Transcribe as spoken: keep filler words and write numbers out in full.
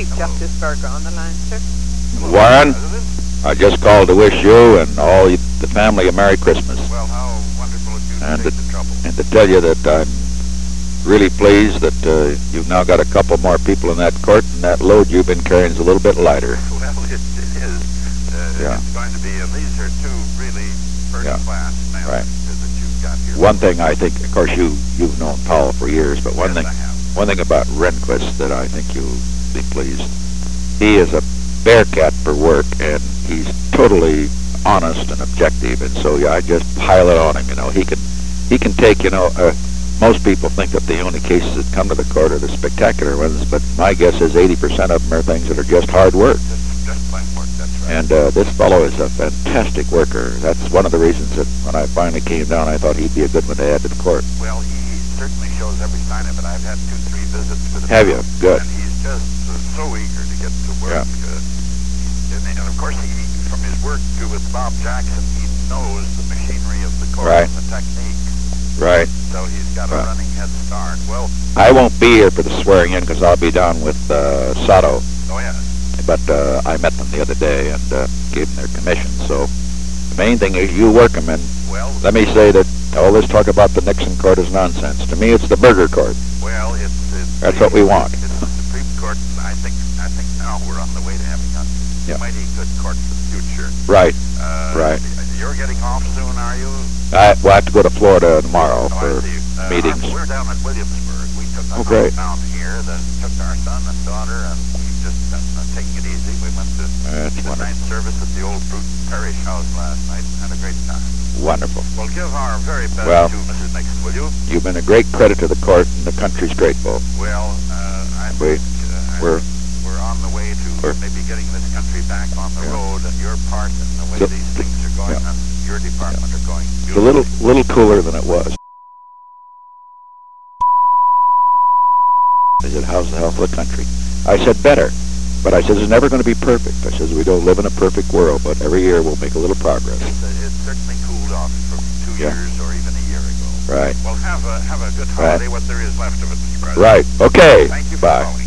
Chief Justice Berger on the line, sir. Warren, I just called to wish you and all the family a Merry Christmas. Well, how wonderful of you to and take to, the trouble. and to tell you that I'm really pleased that uh, you've now got a couple more people in that court, and that load you've been carrying is a little bit lighter. Well, it, it is. Uh, Yeah. It's going to be, and these are two really Yeah. first-class men Right. that you've got here. One thing I think, of course, you, you've known Powell for years, but one Yes, thing I have. one thing about Rehnquist that I think you'll be pleased. He is a bearcat for work, and he's totally honest and objective, and so yeah, I just pile it on him. You know, he can he can take. You know, uh, most people think that the only cases that come to the court are the spectacular ones, but my guess is eighty percent of them are things that are just hard work. Just, just plain work, that's right. And uh, this fellow is a fantastic worker. That's one of the reasons that when I finally came down, I thought he'd be a good one to add to the court. Well, he certainly shows every sign of it. I've had two, three visits with him. Have you? Good. And he's just uh, so eager to get to work. Yeah. Uh, and, and of course, he, from his work uh, with Bob Jackson, he knows the machinery of the court Right. and the technique. Right. So he's got Right. a running head start. Well, I won't be here for the swearing in because I'll be down with uh, Sato. oh yeah. But uh, I met them the other day and uh, gave them their commission. So the main thing is you work them. And Well, let me say that all this talk about the Nixon court is nonsense. To me, it's the Berger court. well, it's, it's That's the, what we want. It's the Supreme Court. And I think I think now we're on the way to having a Yeah. mighty good court for the future. Right. Uh, Right. You're getting off soon, are you? I will have to go to Florida tomorrow Oh, I for see. Uh, meetings. I'm- We're down at Williamsburg. We took a Oh, great. house down here that took our son and daughter, and we've just been uh, taking it easy. We went to That's the wonderful. night service at the old Bruton Parish House last night and had a great time. Wonderful. Well, give our very best Well- to Missus Nixon, will you? You've been a great credit to the court, and the country's grateful. Well, uh, I We- think uh, I we're- think we're on the way to we're- maybe getting this country back on the Yeah. road, and your part in the way So- these things are going yeah. and your department are going. It's a little little cooler than it was. I said, how's the health of the country? I said, better. But I said, it's never going to be perfect. I said, we don't live in a perfect world, but every year we'll make a little progress. It's, uh, it's certainly cooled off from two Yeah. years or even a year ago. Right. Well, have a have a good Right. holiday, what there is left of it, Mister President. Right. Okay. Thank you for Bye. calling.